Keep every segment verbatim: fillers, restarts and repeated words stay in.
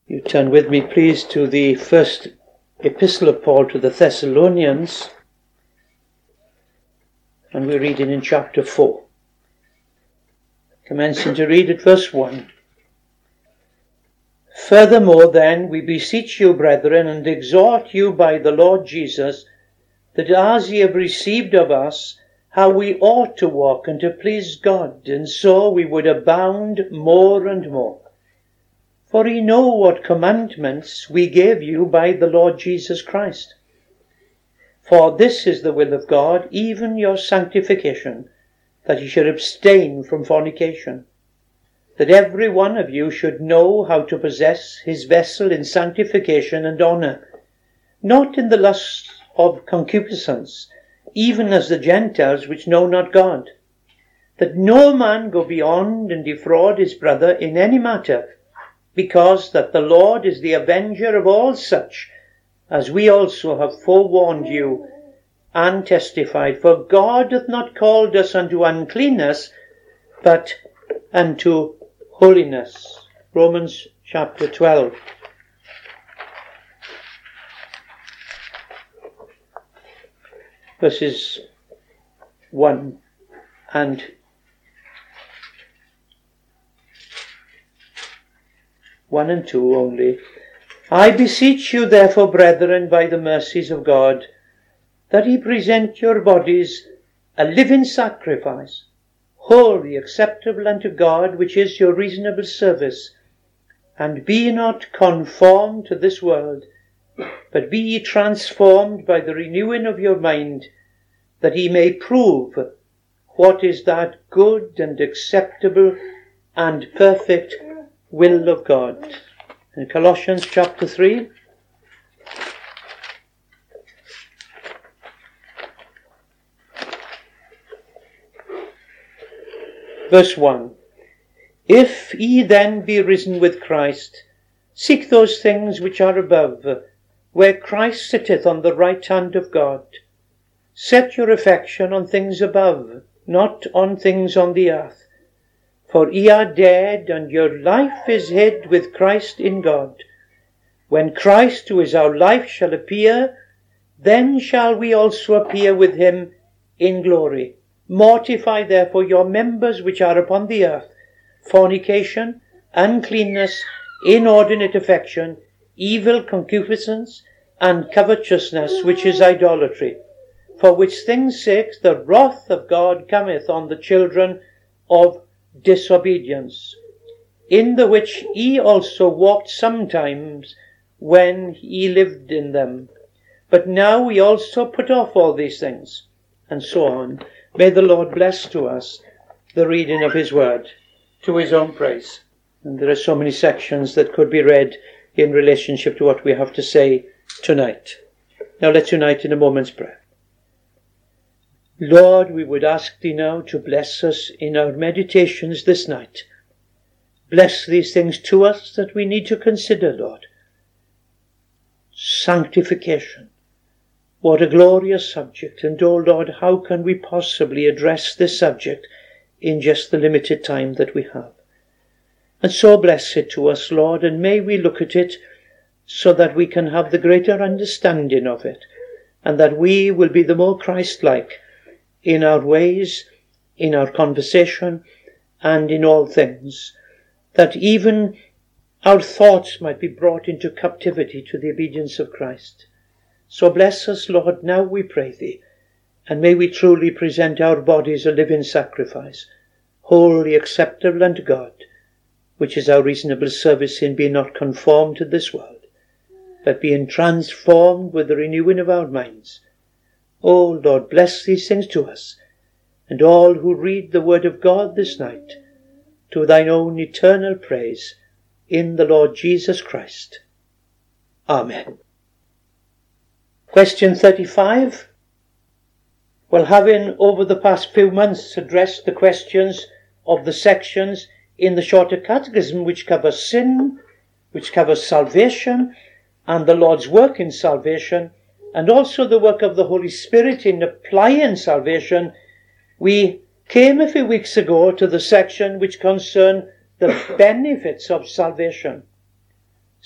You turn with me, please, to the first epistle of Paul to the Thessalonians, and we're reading in chapter four. Commencing to read at verse one. Furthermore, then, we beseech you, brethren, and exhort you by the Lord Jesus, that as ye have received of us how we ought to walk and to please God, and so we would abound more and more. For ye know what commandments we gave you by the Lord Jesus Christ. For this is the will of God, even your sanctification, that ye should abstain from fornication, that every one of you should know how to possess his vessel in sanctification and honour, not in the lust of concupiscence, even as the Gentiles which know not God, that no man go beyond and defraud his brother in any matter, because that the Lord is the avenger of all such, as we also have forewarned you and testified. For God hath not called us unto uncleanness, but unto holiness. Romans chapter twelve. Verses one and one and two only. I beseech you therefore, brethren, by the mercies of God, that ye present your bodies a living sacrifice, holy, acceptable unto God, which is your reasonable service. And be not conformed to this world, but be ye transformed by the renewing of your mind, that ye may prove what is that good and acceptable and perfect will of God. In Colossians chapter three, verse one. If ye then be risen with Christ, seek those things which are above, where Christ sitteth on the right hand of God. Set your affection on things above, not on things on the earth. For ye are dead, and your life is hid with Christ in God. When Christ, who is our life, shall appear, then shall we also appear with him in glory. Mortify therefore your members which are upon the earth, fornication, uncleanness, inordinate affection, evil concupiscence, and covetousness, which is idolatry. For which things' sake the wrath of God cometh on the children of disobedience, in the which ye also walked sometimes when ye lived in them. But now we also put off all these things, and so on. May the Lord bless to us the reading of his word, to his own praise. And there are so many sections that could be read in relationship to what we have to say tonight. Now let's unite in a moment's prayer. Lord, we would ask thee now to bless us in our meditations this night. Bless these things to us that we need to consider, Lord. Sanctification. What a glorious subject. And, oh Lord, how can we possibly address this subject in just the limited time that we have? And so bless it to us, Lord, and may we look at it so that we can have the greater understanding of it, and that we will be the more Christ-like in our ways, in our conversation, and in all things, that even our thoughts might be brought into captivity to the obedience of Christ. So bless us, Lord, now we pray thee, and may we truly present our bodies a living sacrifice, wholly acceptable unto God, which is our reasonable service, in being not conformed to this world, but being transformed with the renewing of our minds. O Lord, bless these things to us, and all who read the word of God this night, to thine own eternal praise, in the Lord Jesus Christ. Amen. Question thirty-five. Well, having over the past few months addressed the questions of the sections in the Shorter Catechism which cover sin, which covers salvation, and the Lord's work in salvation, and also the work of the Holy Spirit in applying salvation, we came a few weeks ago to the section which concerned the benefits of salvation.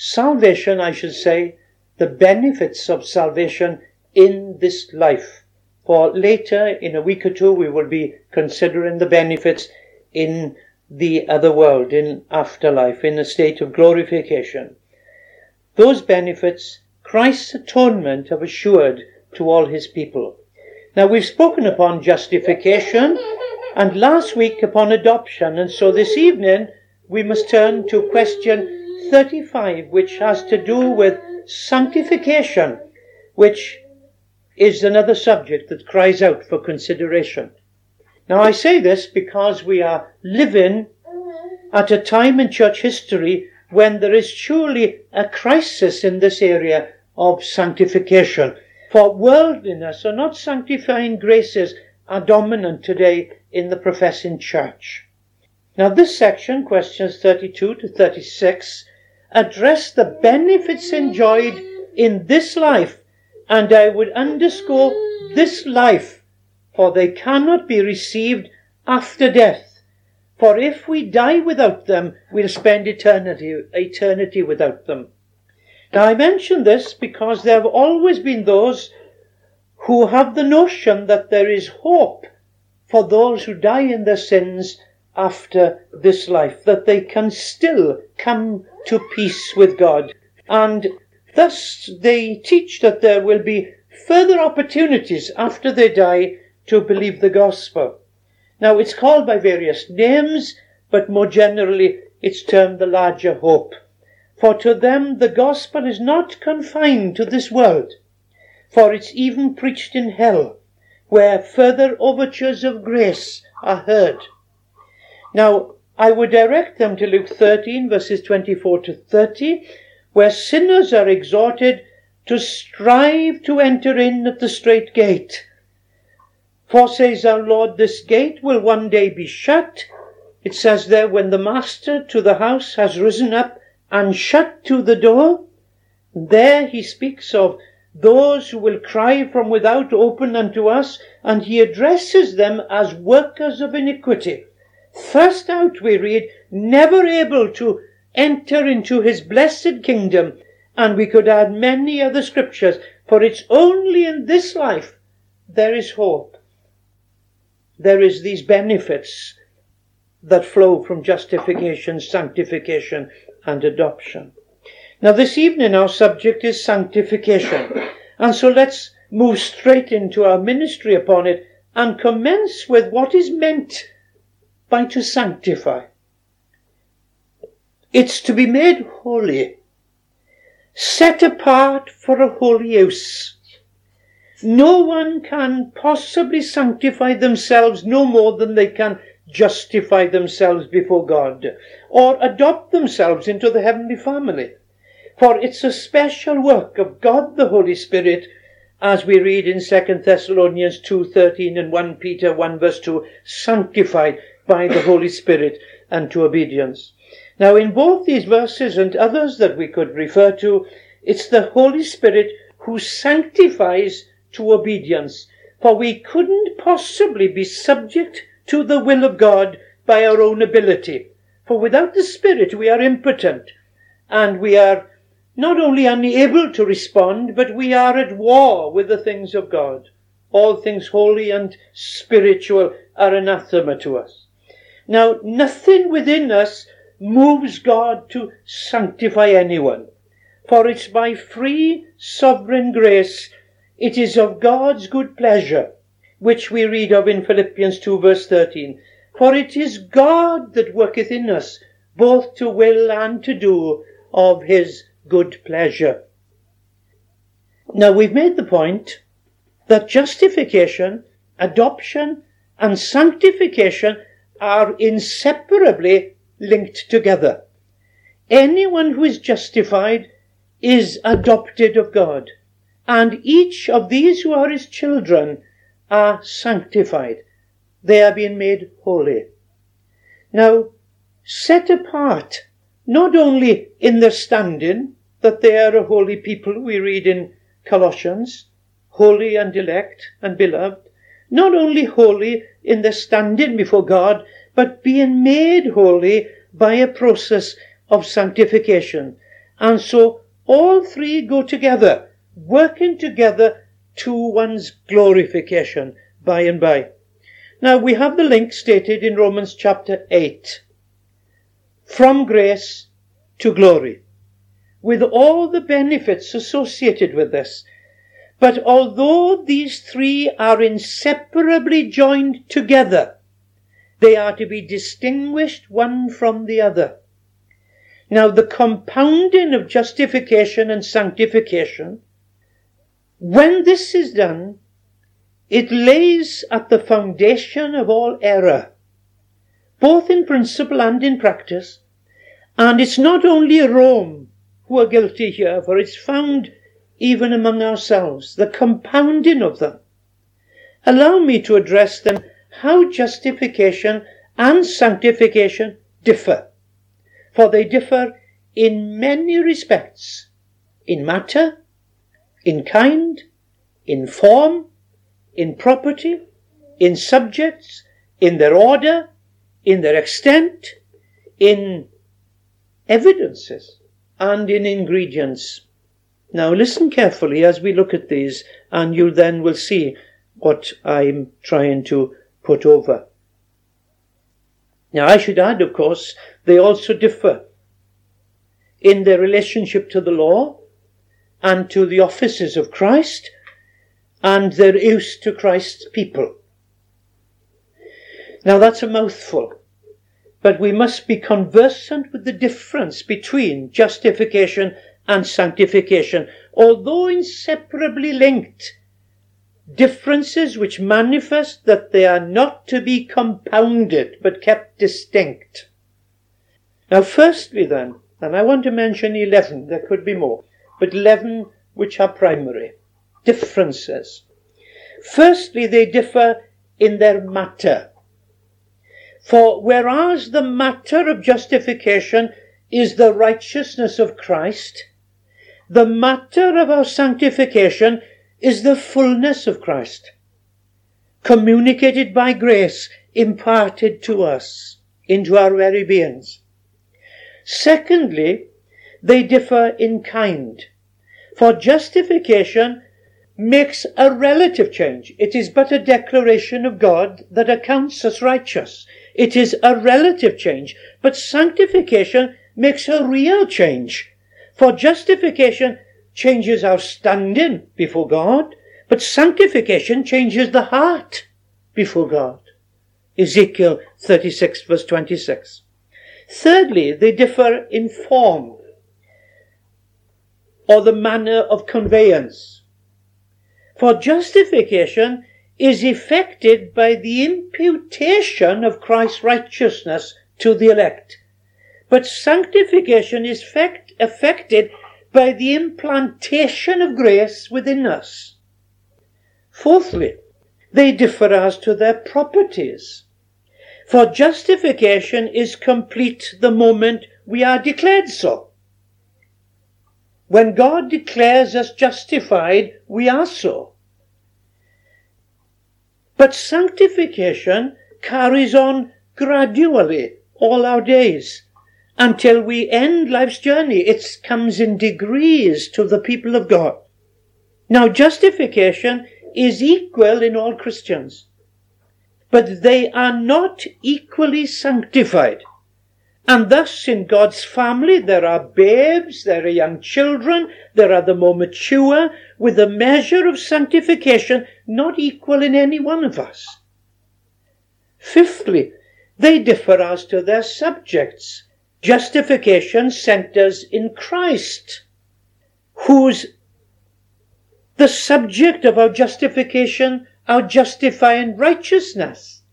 salvation, I should say, the benefits of salvation in this life. For later, in a week or two, we will be considering the benefits in the other world, in afterlife, in a state of glorification. Those benefits Christ's atonement have assured to all his people. Now, we've spoken upon justification and last week upon adoption, and so this evening we must turn to question thirty-five, which has to do with sanctification, which is another subject that cries out for consideration. Now, I say this because we are living at a time in church history when there is surely a crisis in this area of sanctification. For worldliness or not sanctifying graces are dominant today in the professing church. Now, this section, questions thirty-two to thirty-six, address the benefits enjoyed in this life, and I would underscore this life, for they cannot be received after death. For if we die without them, we'll spend eternity, eternity without them. Now, I mention this because there have always been those who have the notion that there is hope for those who die in their sins after this life, that they can still come to peace with God. And thus they teach that there will be further opportunities after they die to believe the gospel. Now, it's called by various names, but more generally it's termed the larger hope. For to them the gospel is not confined to this world, for it's even preached in hell, where further overtures of grace are heard. Now, I would direct them to Luke thirteen, verses twenty-four to thirty, where sinners are exhorted to strive to enter in at the strait gate. For, says our Lord, this gate will one day be shut. It says there, when the master to the house has risen up and shut to the door. There he speaks of those who will cry from without, open unto us, and he addresses them as workers of iniquity. Thrust out, we read, never able to enter into his blessed kingdom. And we could add many other scriptures, for it's only in this life there is hope. There is these benefits that flow from justification, sanctification, and adoption. Now, this evening our subject is sanctification, and so let's move straight into our ministry upon it and commence with what is meant by to sanctify. It's to be made holy, set apart for a holy use. No one can possibly sanctify themselves no more than they can justify themselves before God, or adopt themselves into the heavenly family. For it's a special work of God the Holy Spirit, as we read in Second Thessalonians two thirteen and First Peter one verse two, sanctified by the Holy Spirit unto obedience. Now, in both these verses and others that we could refer to, it's the Holy Spirit who sanctifies to obedience, for we couldn't possibly be subject to the will of God by our own ability. For without the Spirit we are impotent, and we are not only unable to respond, but we are at war with the things of God. All things holy and spiritual are anathema to us. Now, nothing within us moves God to sanctify anyone, for it's by free sovereign grace. It is of God's good pleasure, which we read of in Philippians two verse thirteen. For it is God that worketh in us, both to will and to do of his good pleasure. Now, we've made the point that justification, adoption, and sanctification are inseparably linked together. Anyone who is justified is adopted of God, and each of these who are his children are sanctified. They are being made holy. Now, set apart, not only in their standing, that they are a holy people, we read in Colossians, holy and elect and beloved, not only holy in their standing before God, but being made holy by a process of sanctification. And so all three go together, working together to one's glorification by and by. Now we have the link stated in Romans chapter eight. From grace to glory, with all the benefits associated with this. But although these three are inseparably joined together, they are to be distinguished one from the other. Now the compounding of justification and sanctification, when this is done, it lays at the foundation of all error, both in principle and in practice. And it's not only Rome who are guilty here, for it's found even among ourselves, the compounding of them. Allow me to address them, how justification and sanctification differ. For they differ in many respects, in matter, in kind, in form, in property, in subjects, in their order, in their extent, in evidences, and in ingredients. Now listen carefully as we look at these, and you then will see what I'm trying to put over. Now I should add, of course, they also differ in their relationship to the law and to the offices of Christ and their use to Christ's people. Now that's a mouthful, but we must be conversant with the difference between justification and sanctification, although inseparably linked, differences which manifest that they are not to be compounded but kept distinct. Now firstly then, and I want to mention eleven, there could be more, but eleven which are primary differences. Firstly, they differ in their matter. For whereas the matter of justification is the righteousness of Christ, the matter of our sanctification is the fullness of Christ, communicated by grace, imparted to us into our very beings. Secondly, they differ in kind. For justification makes a relative change. It is but a declaration of God that accounts us righteous. It is a relative change. But sanctification makes a real change. For justification changes our standing before God, but sanctification changes the heart before God. Ezekiel thirty-six verse twenty-six. Thirdly, they differ in form, or the manner of conveyance. For justification is effected by the imputation of Christ's righteousness to the elect, but sanctification is effect, effected by the implantation of grace within us. Fourthly, they differ as to their properties. For justification is complete the moment we are declared so. When God declares us justified, we are so. But sanctification carries on gradually all our days until we end life's journey. It comes in degrees to the people of God. Now, justification is equal in all Christians, but they are not equally sanctified. And thus in God's family there are babes, there are young children, there are the more mature, with a measure of sanctification not equal in any one of us. Fifthly, they differ as to their subjects. Justification centers in Christ, who's the subject of our justification, our justifying righteousness.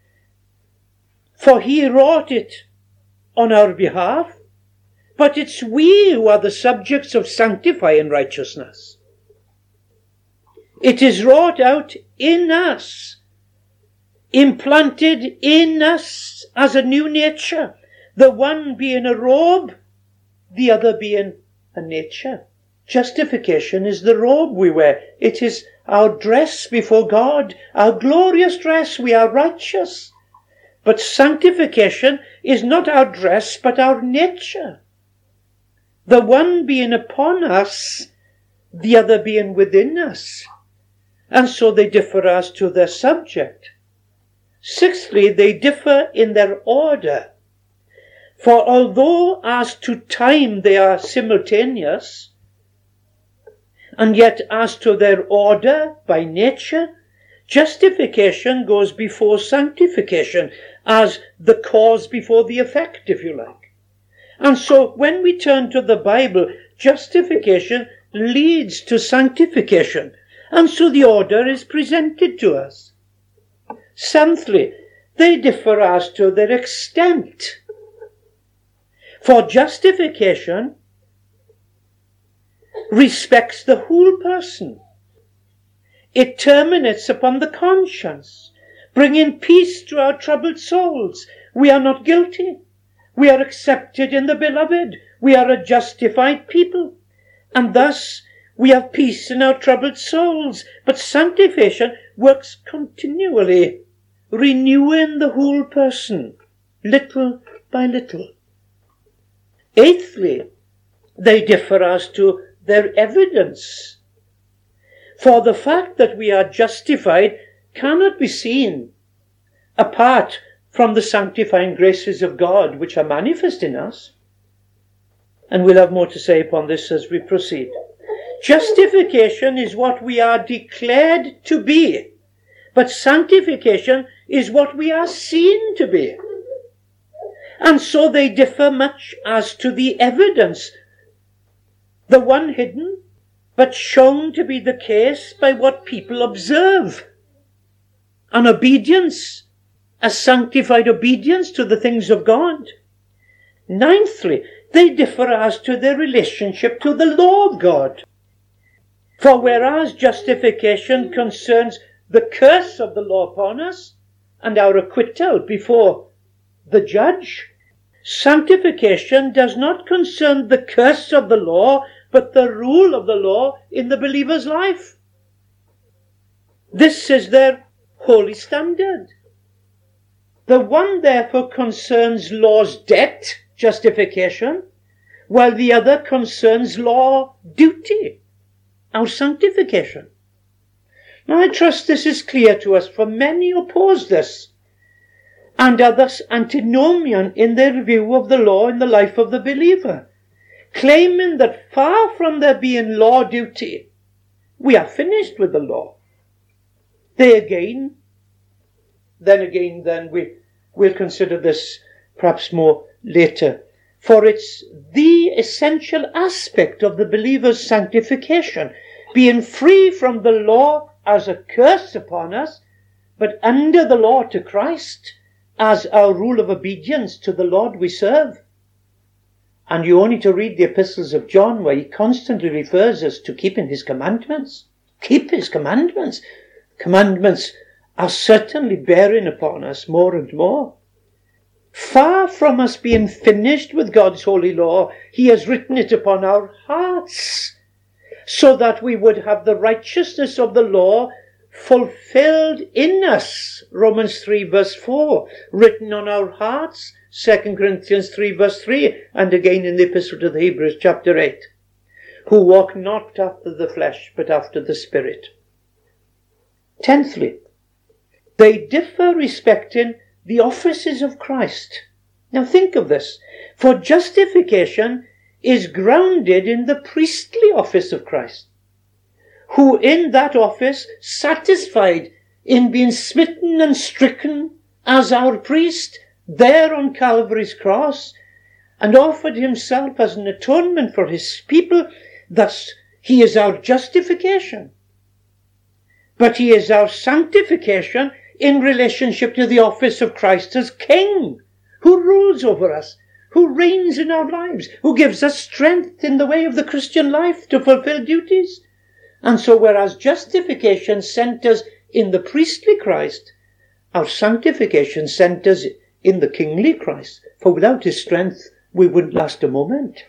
For he wrought it on our behalf, but it's we who are the subjects of sanctifying righteousness. It is wrought out in us, implanted in us as a new nature, the one being a robe, the other being a nature. Justification is the robe we wear. It is our dress before God, our glorious dress. We are righteous. But sanctification is not our dress, but our nature. the one being upon us, the other being within us, and so they differ as to their subject. Sixthly, they differ in their order. For although as to time they are simultaneous, and yet as to their order by nature, justification goes before sanctification, as the cause before the effect, if you like. And so when we turn to the Bible, justification leads to sanctification, and so the order is presented to us. Seventhly, they differ as to their extent. For justification respects the whole person. It terminates upon the conscience, bringing peace to our troubled souls. We are not guilty. We are accepted in the beloved. We are a justified people. And thus we have peace in our troubled souls. But sanctification works continually, renewing the whole person, little by little. Eighthly, they differ as to their evidence. For the fact that we are justified cannot be seen apart from the sanctifying graces of God which are manifest in us. And we'll have more to say upon this as we proceed. Justification is what we are declared to be, but sanctification is what we are seen to be. And so they differ much as to the evidence, the one hidden, but shown to be the case by what people observe. An obedience, a sanctified obedience to the things of God. Ninthly, they differ as to their relationship to the law of God. For whereas justification concerns the curse of the law upon us and our acquittal before the judge, sanctification does not concern the curse of the law, but the rule of the law in the believer's life. This is their holy standard. The one therefore concerns law's debt, justification, while the other concerns law duty, our sanctification. Now I trust this is clear to us, for many oppose this, and are thus antinomian in their view of the law in the life of the believer, claiming that far from there being law duty, we are finished with the law. They again, then again, then we will consider this perhaps more later, for it's the essential aspect of the believer's sanctification, being free from the law as a curse upon us, but under the law to Christ as our rule of obedience to the Lord we serve. And you only to read the epistles of John, where he constantly refers us to keeping his commandments. Keep his commandments. Commandments are certainly bearing upon us more and more. Far from us being finished with God's holy law, he has written it upon our hearts, so that we would have the righteousness of the law fulfilled in us. Romans three verse four, written on our hearts. Second Corinthians three verse three, and again in the Epistle to the Hebrews chapter eight. Who walk not after the flesh, but after the Spirit. Tenthly, they differ respecting the offices of Christ. Now think of this. For justification is grounded in the priestly office of Christ, who in that office, satisfied in being smitten and stricken as our priest there on Calvary's cross, and offered himself as an atonement for his people. Thus he is our justification, but he is our sanctification in relationship to the office of Christ as King, who rules over us, who reigns in our lives, who gives us strength in the way of the Christian life to fulfill duties. And so whereas justification centers in the priestly Christ, our sanctification centers in the kingly Christ, for without his strength we wouldn't last a moment.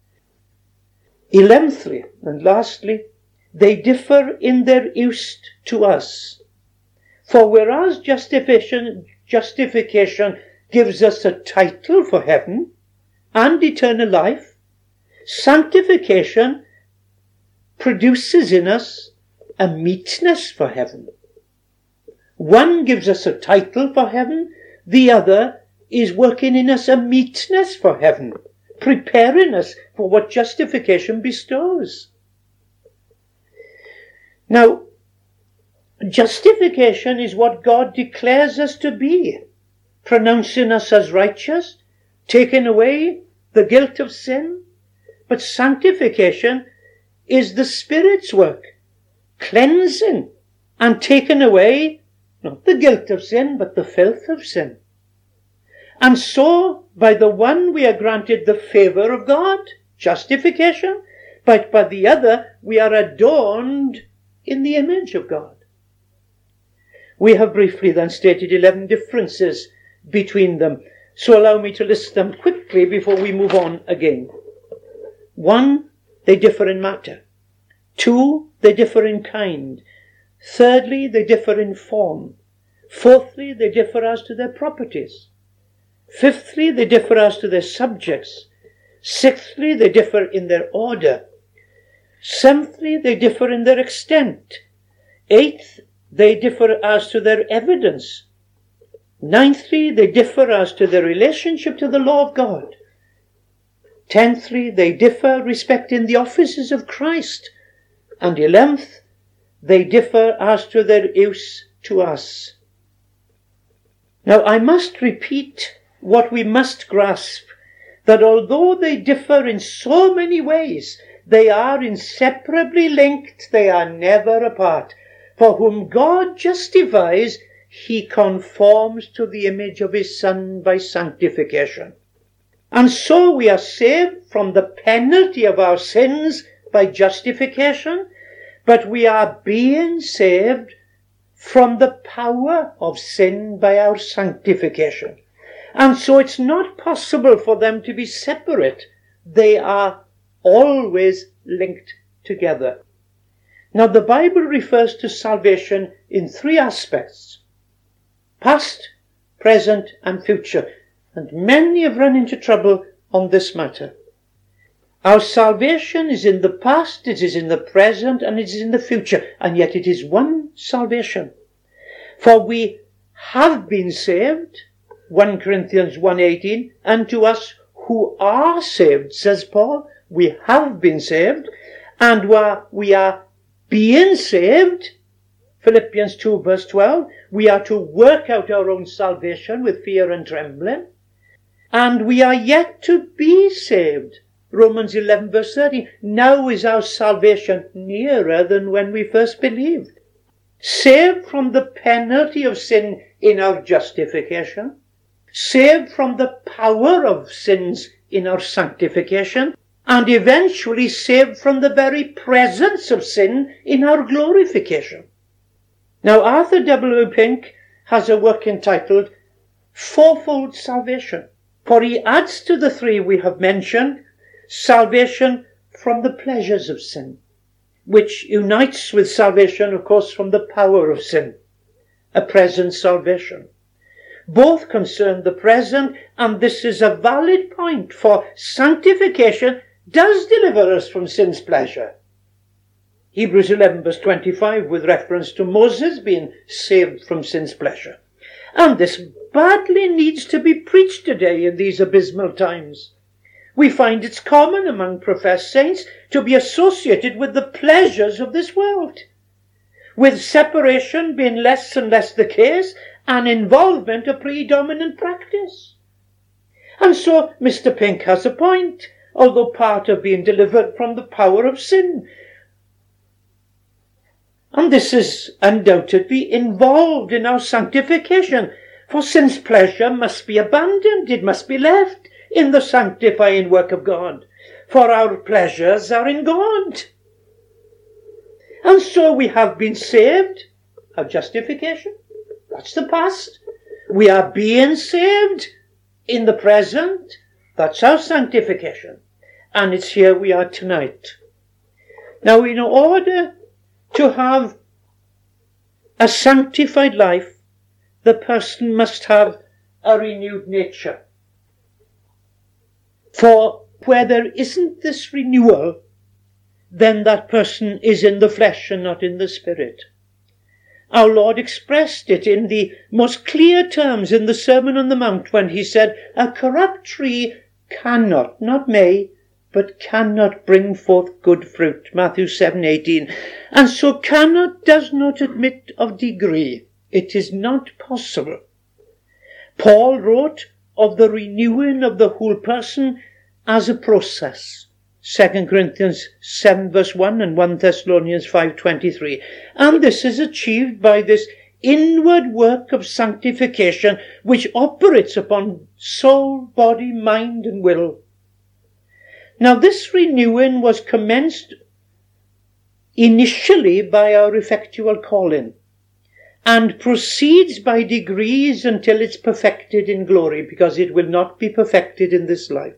Eleventhly and lastly, they differ in their use to us. For whereas justification, justification gives us a title for heaven and eternal life, Sanctification produces in us a meetness for heaven. One gives us a title for heaven, the other is working in us a meetness for heaven, preparing us for what justification bestows. Now, justification is what God declares us to be, pronouncing us as righteous, taking away the guilt of sin. But sanctification is the Spirit's work, cleansing and taking away not the guilt of sin, but the filth of sin. And so, by the one we are granted the favour of God, justification, but by the other we are adorned in the image of God. We have briefly then stated eleven differences between them, so allow me to list them quickly before we move on again. One, they differ in matter. Two, they differ in kind. Thirdly, they differ in form. Fourthly, they differ as to their properties. Fifthly, they differ as to their subjects. Sixthly, they differ in their order. Seventhly, they differ in their extent. Eighth, they differ as to their evidence. Ninthly, they differ as to their relationship to the law of God. Tenthly, they differ respecting the offices of Christ. And eleventh, they differ as to their use to us. Now, I must repeat what we must grasp, that although they differ in so many ways, they are inseparably linked, they are never apart. For whom God justifies, he conforms to the image of his Son by sanctification. And so we are saved from the penalty of our sins by justification, but we are being saved from the power of sin by our sanctification. And so it's not possible for them to be separate. They are always linked together. Now, the Bible refers to salvation in three aspects: past, present, and future. And many have run into trouble on this matter. Our salvation is in the past, it is in the present, and it is in the future. And yet it is one salvation. For we have been saved, First Corinthians one eighteen, and to us who are saved, says Paul, we have been saved, and we are being saved, Philippians two verse twelve, we are to work out our own salvation with fear and trembling, and we are yet to be saved, Romans eleven verse thirteen. Now is our salvation nearer than when we first believed. Saved from the penalty of sin in our justification, saved from the power of sins in our sanctification, and eventually saved from the very presence of sin in our glorification. Now, Arthur W. Pink has a work entitled Fourfold Salvation, for he adds to the three we have mentioned salvation from the pleasures of sin, which unites with salvation, of course, from the power of sin, a present salvation. Both concern the present, and this is a valid point, for sanctification does deliver us from sin's pleasure. Hebrews eleven verse twenty-five, with reference to Moses being saved from sin's pleasure. And this badly needs to be preached today in these abysmal times. We find it's common among professed saints to be associated with the pleasures of this world, with separation being less and less the case, and involvement a predominant practice. And so Mister Pink has a point, although part of being delivered from the power of sin. And this is undoubtedly involved in our sanctification, for sin's pleasure must be abandoned, it must be left in the sanctifying work of God, for our pleasures are in God. And so we have been saved, our justification, that's the past. We are being saved in the present, that's our sanctification. And it's here we are tonight. Now, in order to have a sanctified life, the person must have a renewed nature. For where there isn't this renewal, then that person is in the flesh and not in the spirit. Our Lord expressed it in the most clear terms in the Sermon on the Mount when he said, a corrupt tree cannot, not may, but cannot bring forth good fruit. Matthew seven eighteen. And so cannot does not admit of degree. It is not possible. Paul wrote of the renewing of the whole person as a process. Second Corinthians seven verse one and First Thessalonians five twenty-three. And this is achieved by this inward work of sanctification which operates upon soul, body, mind and will. Now this renewing was commenced initially by our effectual calling, and proceeds by degrees until it's perfected in glory, because it will not be perfected in this life.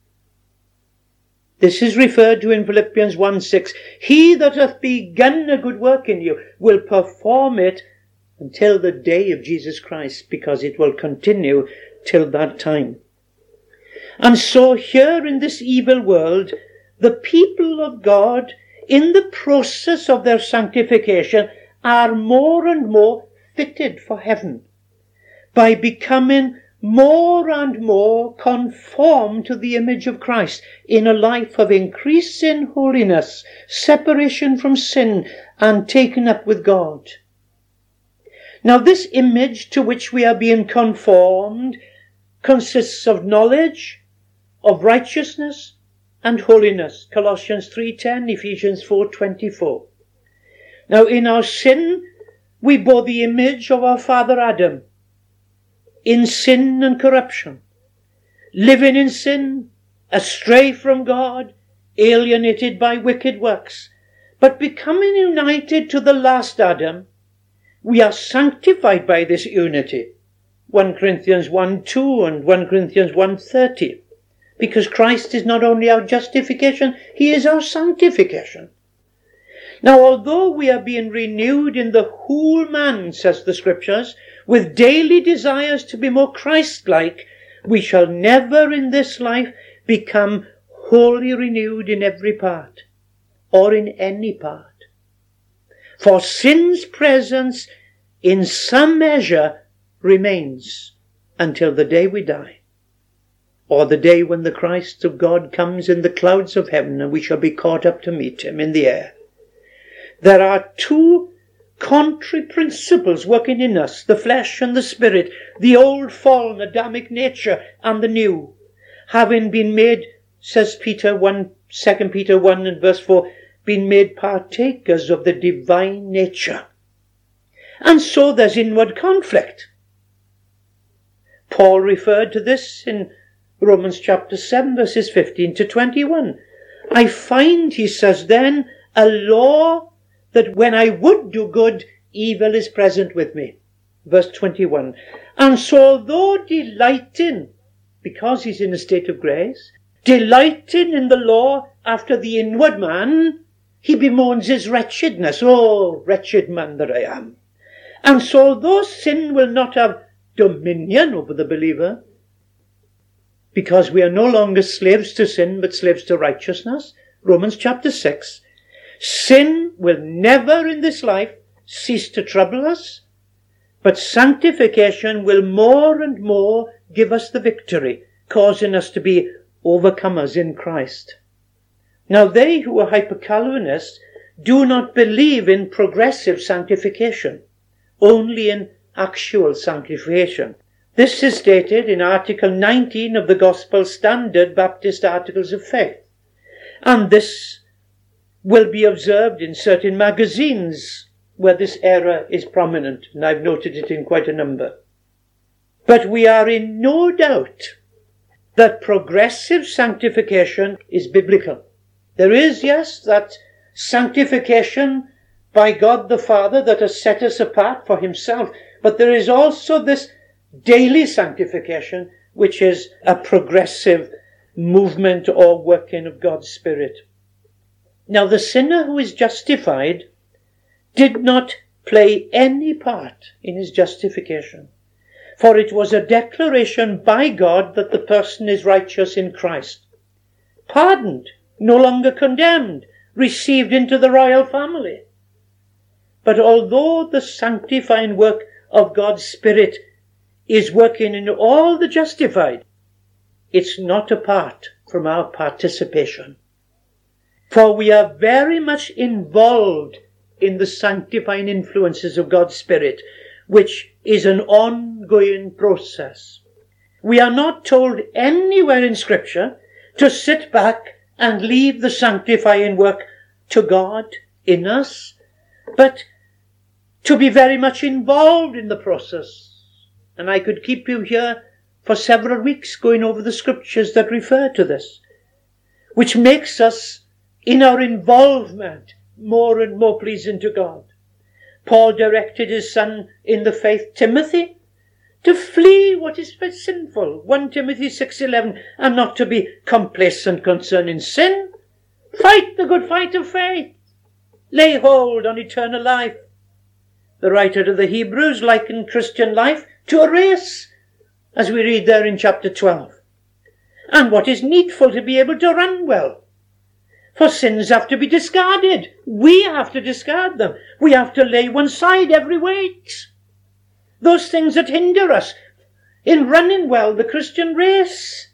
This is referred to in Philippians one six. He that hath begun a good work in you will perform it until the day of Jesus Christ, because it will continue till that time. And so here in this evil world, the people of God, in the process of their sanctification, are more and more fitted for heaven by becoming more and more conformed to the image of Christ in a life of increasing holiness, separation from sin, and taken up with God. Now this image to which we are being conformed consists of knowledge, of righteousness and holiness. Colossians three ten, Ephesians four twenty-four. Now in our sin we bore the image of our father Adam, in sin and corruption, living in sin, astray from God, alienated by wicked works. But becoming united to the last Adam, we are sanctified by this unity. First Corinthians one two and First Corinthians one thirty. Because Christ is not only our justification, he is our sanctification. Now, although we are being renewed in the whole man, says the Scriptures, with daily desires to be more Christ-like, we shall never in this life become wholly renewed in every part, or in any part. For sin's presence in some measure remains until the day we die, or the day when the Christ of God comes in the clouds of heaven and we shall be caught up to meet him in the air. There are two contrary principles working in us, the flesh and the spirit, the old fallen Adamic nature and the new, having been made, says Peter one, Second Peter one and verse four, been made partakers of the divine nature. And so there's inward conflict. Paul referred to this in Romans chapter seven verses fifteen to twenty-one. I find, he says then, a law that when I would do good, evil is present with me. Verse twenty-one. And so although delighting, because he's in a state of grace, delighting in the law after the inward man, he bemoans his wretchedness. Oh, wretched man that I am. And so although sin will not have dominion over the believer, because we are no longer slaves to sin, but slaves to righteousness, Romans chapter six, sin will never in this life cease to trouble us, but sanctification will more and more give us the victory, causing us to be overcomers in Christ. Now they who are hyper-Calvinists do not believe in progressive sanctification, only in actual sanctification. This is stated in Article nineteen of the Gospel Standard Baptist Articles of Faith. And this will be observed in certain magazines where this error is prominent, and I've noted it in quite a number. But we are in no doubt that progressive sanctification is biblical. There is, yes, that sanctification by God the Father that has set us apart for himself, but there is also this daily sanctification, which is a progressive movement or working of God's Spirit. Now the sinner who is justified did not play any part in his justification, for it was a declaration by God that the person is righteous in Christ. pardoned, no longer condemned, received into the royal family. But although the sanctifying work of God's Spirit is working in all the justified, it's not apart from our participation. For we are very much involved in the sanctifying influences of God's Spirit, which is an ongoing process. We are not told anywhere in Scripture to sit back and leave the sanctifying work to God in us, but to be very much involved in the process. And I could keep you here for several weeks going over the Scriptures that refer to this, which makes us, in our involvement, more and more pleasing to God. Paul directed his son in the faith, Timothy, to flee what is sinful, First Timothy six eleven, and not to be complacent concerning sin. Fight the good fight of faith. Lay hold on eternal life. The writer to the Hebrews likened Christian life to a race, as we read there in chapter twelve. And what is needful to be able to run well? For sins have to be discarded. We have to discard them. We have to lay one side every weight. Those things that hinder us in running well the Christian race.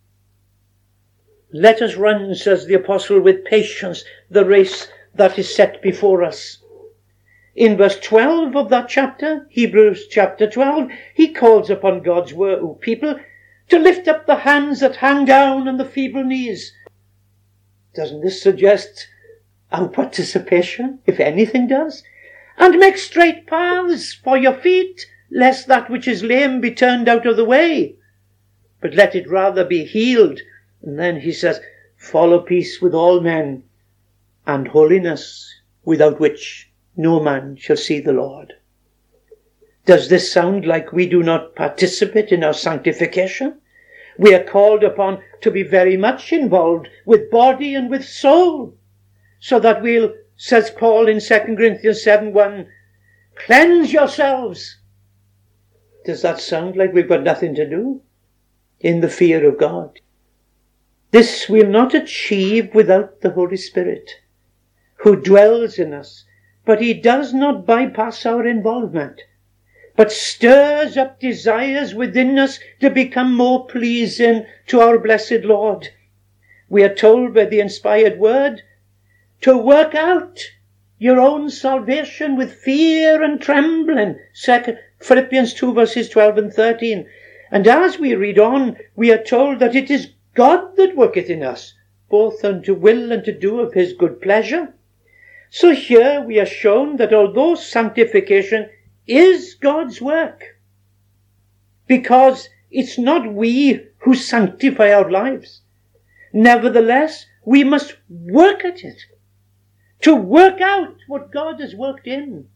Let us run, says the apostle, with patience the race that is set before us. In verse twelve of that chapter, Hebrews chapter twelve, he calls upon God's people to lift up the hands that hang down and the feeble knees. Doesn't this suggest our participation, if anything does? And make straight paths for your feet, lest that which is lame be turned out of the way, but let it rather be healed. And then he says, follow peace with all men, and holiness, without which no man shall see the Lord. Does this sound like we do not participate in our sanctification? We are called upon to be very much involved with body and with soul, so that we'll, says Paul in Second Corinthians seven one, cleanse yourselves. Does that sound like we've got nothing to do in the fear of God? This we'll not achieve without the Holy Spirit, who dwells in us, but he does not bypass our involvement, but stirs up desires within us to become more pleasing to our blessed Lord. We are told by the inspired word to work out your own salvation with fear and trembling. Second, Philippians two verses twelve and thirteen. And as we read on, we are told that it is God that worketh in us, both unto will and to do of his good pleasure. So here we are shown that although sanctification is God's work, because it's not we who sanctify our lives, nevertheless we must work at it, to work out what God has worked in.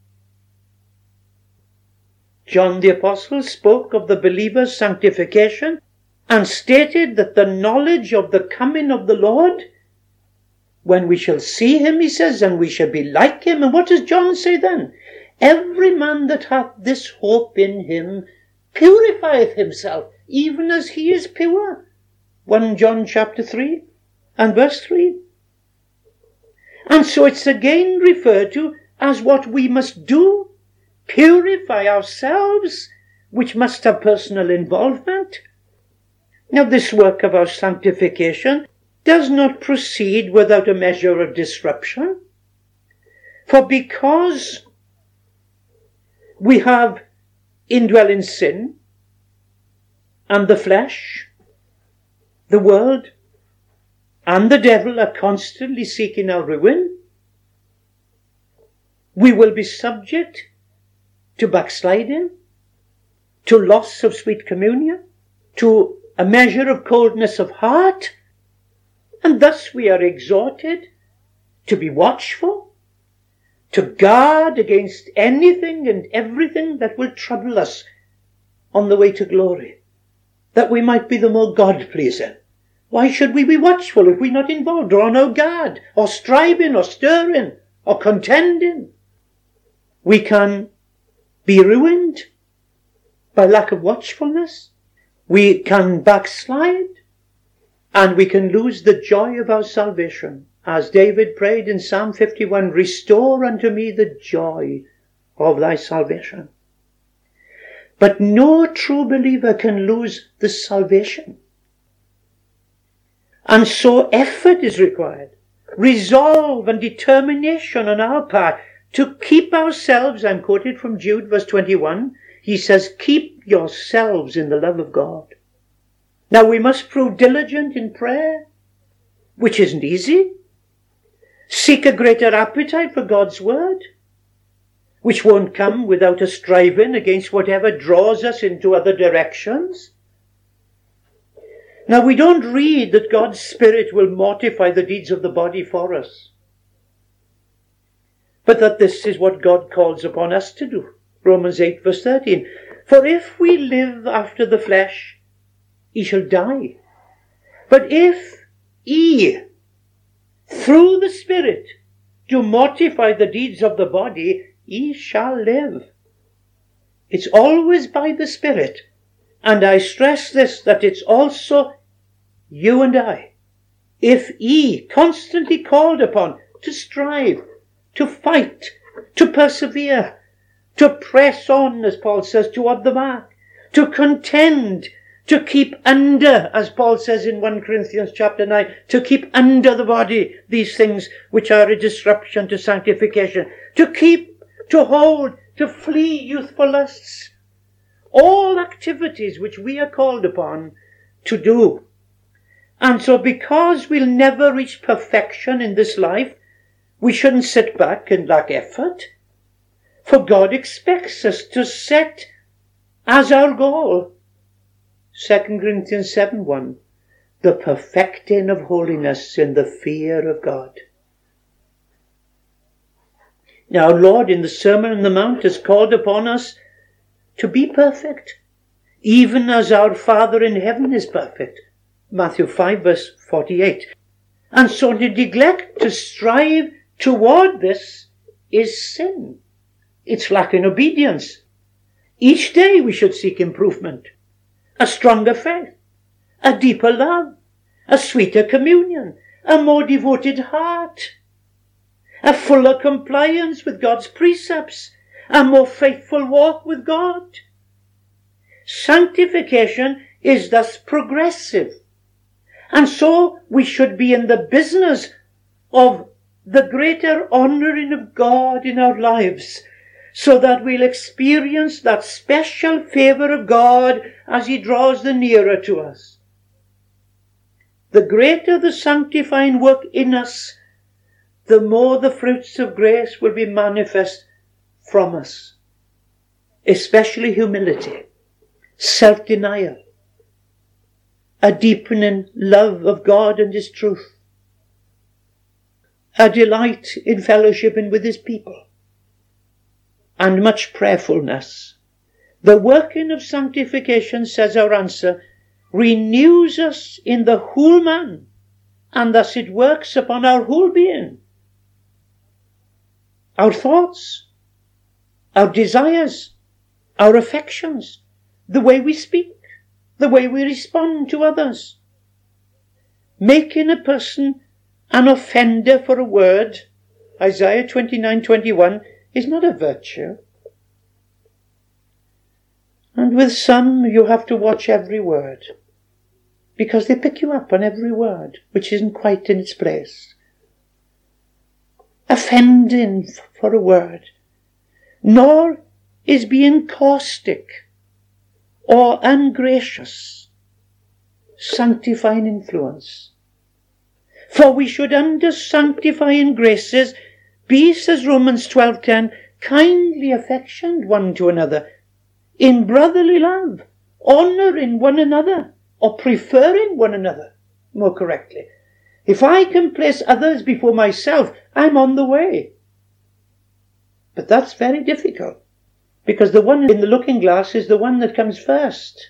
John the Apostle spoke of the believer's sanctification and stated that the knowledge of the coming of the Lord, when we shall see him, he says, and we shall be like him. And what does John say then? Every man that hath this hope in him purifieth himself, even as he is pure. First John chapter three and verse three. And so it's again referred to as what we must do, purify ourselves, which must have personal involvement. Now this work of our sanctification does not proceed without a measure of disruption. For because we have indwelling sin and the flesh, the world, and the devil are constantly seeking our ruin, we will be subject to backsliding, to loss of sweet communion, to a measure of coldness of heart, and thus we are exhorted to be watchful, to guard against anything and everything that will trouble us on the way to glory, that we might be the more God-pleasing. Why should we be watchful if we're not involved or on our guard, or striving, or stirring, or contending? We can be ruined by lack of watchfulness. We can backslide. And we can lose the joy of our salvation. As David prayed in Psalm fifty-one, restore unto me the joy of thy salvation. But no true believer can lose the salvation. And so effort is required. Resolve and determination on our part to keep ourselves, I'm quoted from Jude verse twenty-one, he says, keep yourselves in the love of God. Now we must prove diligent in prayer, which isn't easy. Seek a greater appetite for God's word, which won't come without a striving against whatever draws us into other directions. Now we don't read that God's Spirit will mortify the deeds of the body for us, but that this is what God calls upon us to do. Romans eight verse thirteen. For if we live after the flesh, ye shall die. But if ye, through the Spirit, do mortify the deeds of the body, ye shall live. It's always by the Spirit. And I stress this, that it's also you and I. If ye, constantly called upon to strive, to fight, to persevere, to press on, as Paul says, toward the mark, to contend, to keep under, as Paul says in First Corinthians chapter nine, to keep under the body these things which are a disruption to sanctification, to keep, to hold, to flee youthful lusts. All activities which we are called upon to do. And so because we'll never reach perfection in this life, we shouldn't sit back and lack effort. For God expects us to set as our goal, Second Corinthians seven one, the perfecting of holiness in the fear of God. Now, our Lord in the Sermon on the Mount has called upon us to be perfect, even as our Father in heaven is perfect. Matthew five verse forty-eight. And so to neglect to strive toward this is sin. It's lacking obedience. Each day we should seek improvement, a stronger faith, a deeper love, a sweeter communion, a more devoted heart, a fuller compliance with God's precepts, a more faithful walk with God. Sanctification is thus progressive. And so we should be in the business of the greater honouring of God in our lives, so that we'll experience that special favour of God as he draws the nearer to us. The greater the sanctifying work in us, the more the fruits of grace will be manifest from us, especially humility, self-denial, a deepening love of God and his truth, a delight in fellowshipping with his people, and much prayerfulness. The working of sanctification, says our answer, renews us in the whole man, and thus it works upon our whole being, our thoughts, our desires, our affections, the way we speak, the way we respond to others. Making a person an offender for a word, Isaiah twenty-nine twenty-one, is not a virtue. And with some you have to watch every word, because they pick you up on every word which isn't quite in its place. Offending for a word, nor is being caustic or ungracious sanctifying influence. For we should under sanctifying graces be, says Romans twelve ten, kindly affectioned one to another, in brotherly love, honouring one another, or preferring one another, more correctly. If I can place others before myself, I'm on the way. But that's very difficult, because the one in the looking glass is the one that comes first.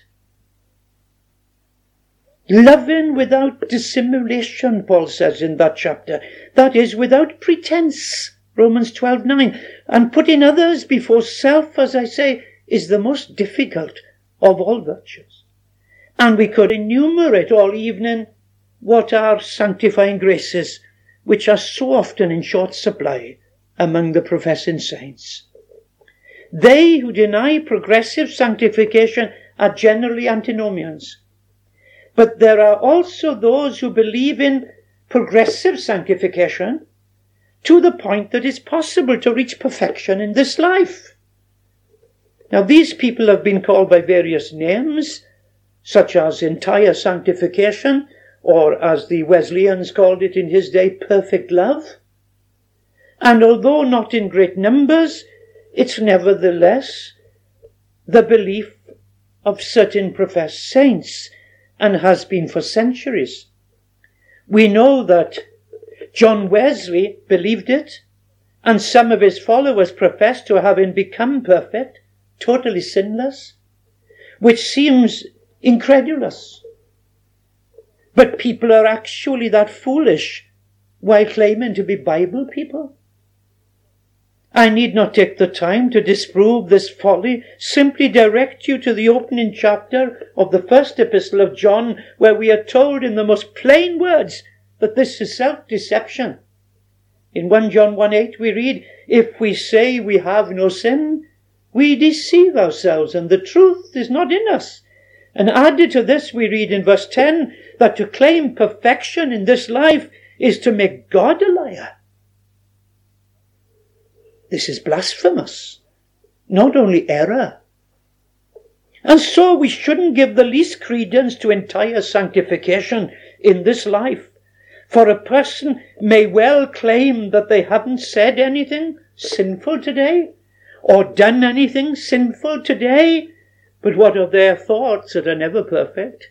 Loving without dissimulation, Paul says in that chapter. That is, without pretense, Romans twelve nine. And putting others before self, as I say, is the most difficult of all virtues. And we could enumerate all evening what are sanctifying graces which are so often in short supply among the professing saints. They who deny progressive sanctification are generally antinomians. But there are also those who believe in progressive sanctification to the point that it's possible to reach perfection in this life. Now, these people have been called by various names, such as entire sanctification, or as the Wesleyans called it in his day, perfect love. And although not in great numbers, it's nevertheless the belief of certain professed saints, and has been for centuries. We know that John Wesley believed it, and some of his followers professed to having become perfect, totally sinless, which seems incredulous. But people are actually that foolish while claiming to be Bible people. I need not take the time to disprove this folly, simply direct you to the opening chapter of the first epistle of John, where we are told in the most plain words that this is self-deception. In First John one eight we read, "If we say we have no sin, we deceive ourselves, and the truth is not in us." And added to this, we read in verse ten that to claim perfection in this life is to make God a liar. This is blasphemous, not only error. And so we shouldn't give the least credence to entire sanctification in this life, for a person may well claim that they haven't said anything sinful today, or done anything sinful today, but what of their thoughts that are never perfect?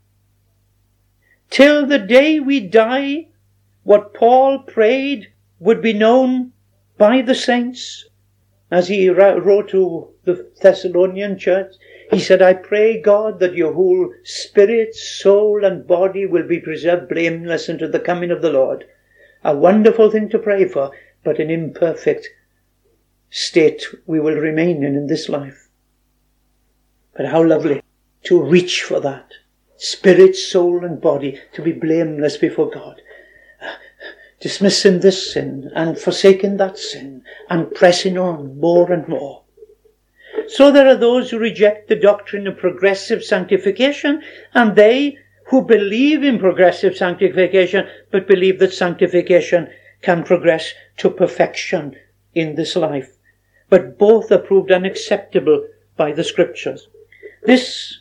Till the day we die, what Paul prayed would be known by the saints. As he wrote to the Thessalonian church, he said, "I pray God that your whole spirit, soul and body will be preserved blameless unto the coming of the Lord." A wonderful thing to pray for, but an imperfect state we will remain in in this life. But how lovely to reach for that. Spirit, soul and body to be blameless before God. Dismissing this sin and forsaking that sin and pressing on more and more. So there are those who reject the doctrine of progressive sanctification, and they who believe in progressive sanctification but believe that sanctification can progress to perfection in this life. But both are proved unacceptable by the Scriptures. This,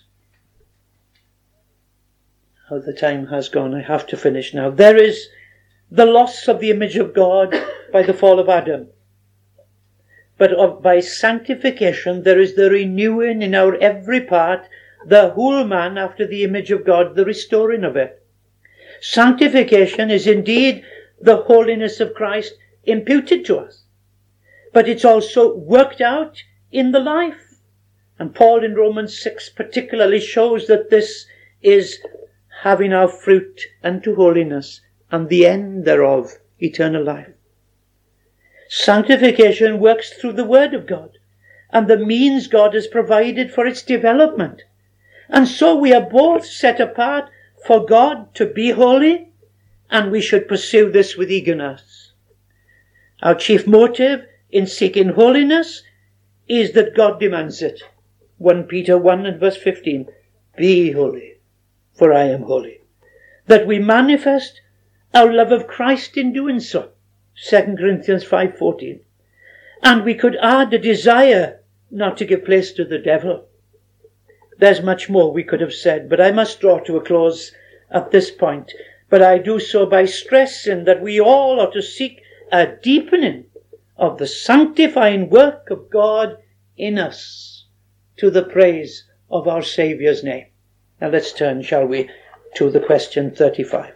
oh, the time has gone, I have to finish now. There is the loss of the image of God by the fall of Adam. But of, by sanctification there is the renewing in our every part, the whole man after the image of God, the restoring of it. Sanctification is indeed the holiness of Christ imputed to us, but it's also worked out in the life. And Paul in Romans six particularly shows that this is having our fruit unto holiness, and the end thereof, eternal life. Sanctification works through the Word of God, and the means God has provided for its development. And so we are both set apart for God to be holy, and we should pursue this with eagerness. Our chief motive in seeking holiness is that God demands it. First Peter one and verse fifteen, "Be holy, for I am holy." That we manifest our love of Christ in doing so. Second Corinthians five fourteen. And we could add a desire not to give place to the devil. There's much more we could have said, but I must draw to a close at this point. But I do so by stressing that we all ought to seek a deepening of the sanctifying work of God in us, to the praise of our Saviour's name. Now let's turn, shall we, to the question thirty-five.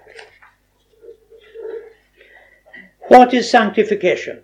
What is sanctification?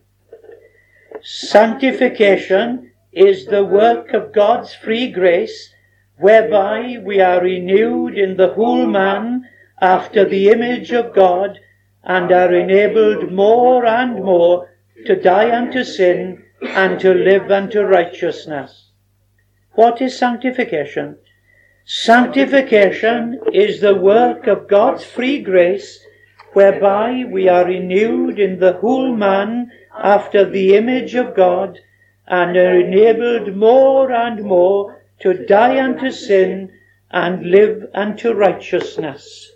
Sanctification is the work of God's free grace, whereby we are renewed in the whole man after the image of God, and are enabled more and more to die unto sin and to live unto righteousness. What is sanctification? Sanctification is the work of God's free grace, whereby we are renewed in the whole man after the image of God, and are enabled more and more to die unto sin and live unto righteousness.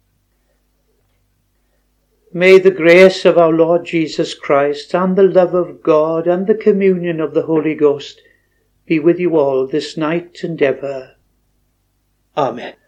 May the grace of our Lord Jesus Christ, and the love of God, and the communion of the Holy Ghost be with you all this night and ever. Amen.